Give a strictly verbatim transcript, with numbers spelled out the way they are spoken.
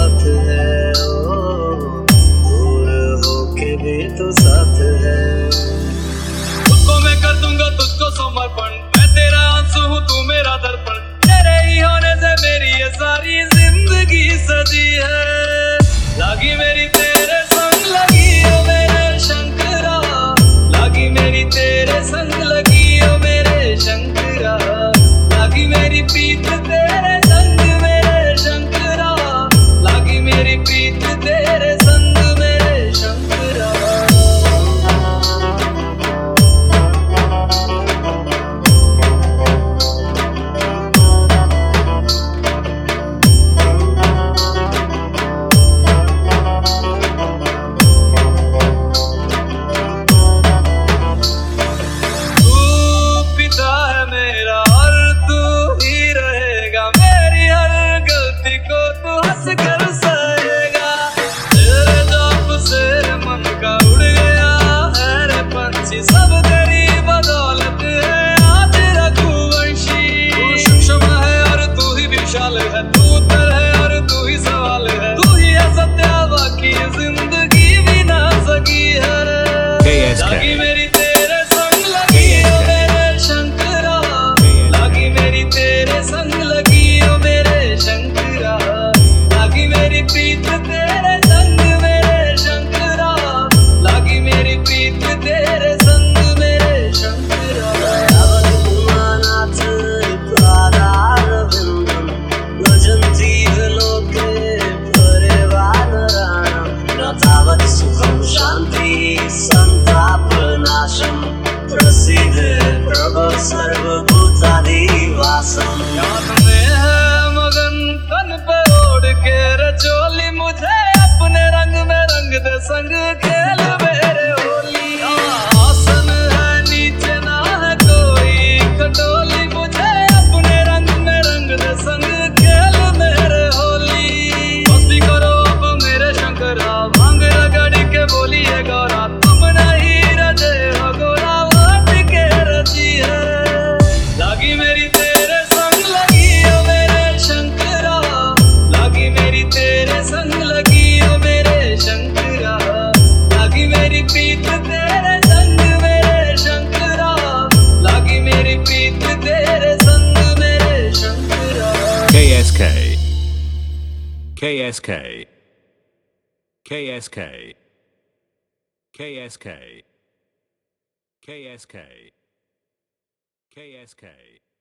साथ है, ओ दूर होके भी तू साथ है। तुझको मैं कर दूंगा तुझको समर्पण, मैं तेरा आंसू हूँ तू मेरा दर्पण, तेरे ही होने से मेरी ये सारी जिंदगी सजी है। लागी मेरी तेरे संग लगी ओ मेरे शंकरा, लागी मेरी तेरे संग लगी ओ मेरे शंकरा, लागी मेरी प्रीत तेरे संग मेरे शंकरा, लागी मेरी प्रीत तेरे संग मेरे शंकरा। सब तेरी बदौलत है आज रघुवंशी, तू सूक्ष्म है और तू ही विशाल है, तू उत्तर है और तू ही सवाल है, तू ही है सत्य बाकी जिंदगी भी ना सकी है। लागी मेरी तेरे संग लगी ओ मेरे शंकरा, लागी मेरी तेरे संग लगी ओ मेरे शंकरा, लागी मेरी प्रीत तेरे संग मेरे शंकरा, लागी मेरी प्रीत तेरे सुखम शांति संतापनाशम प्रसिद्ध प्रभु सर्वभूताधिवासम। याद में है मगन तन पे ओढ़ के रचोली, मुझे अपने रंग में रंग दे संग खेल मेरे होली। आसन है नीचे ना है कोई खटोली, मुझे अपने रंग में रंग दे संग खेल मेरे होली। बस भी करो अब मेरे शंकरा, भांग रगड़ी के बोलिए गौरा, तुम नहीं रजे हो गोरा वाट के रची है। लागी मेरी तेरे संग लगी ओ मेरे शंकरा, लागी मेरी तेरे संग लगी ओ मेरे शंकरा, लागी मेरी प्रीत तेरे संग मेरे शंकरा, लागी मेरी प्रीत तेरे संग मेरे Shankara. K S K K S K K S K K S K K S K K S K